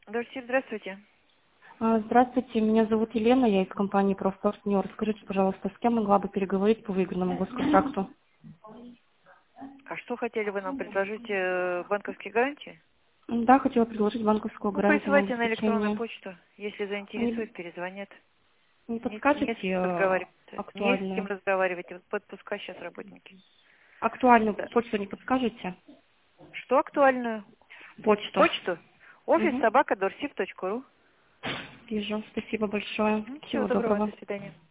Дорсип, здравствуйте. Здравствуйте, меня зовут Елена, я из компании «Профпартнер». Скажите, пожалуйста, с кем могла бы переговорить по выгодному госконтракту? А что хотели вы нам предложить, банковские гарантии? Да, хотела предложить банковскую Ну, гарантию на присылайте на электронную обеспечение. почту. Если Не, заинтересует, перезвонят. не Не с подскажете кем разговаривать. Не с кем актуальную? разговаривать. Вот подпускай сейчас работники. Актуальную Да. почту не подскажете? Что актуальную? Почту. Почту? Офис Угу. собака dorсip.ru. Вижу. Спасибо большое. Всего Всего доброго, доброго. до свидания.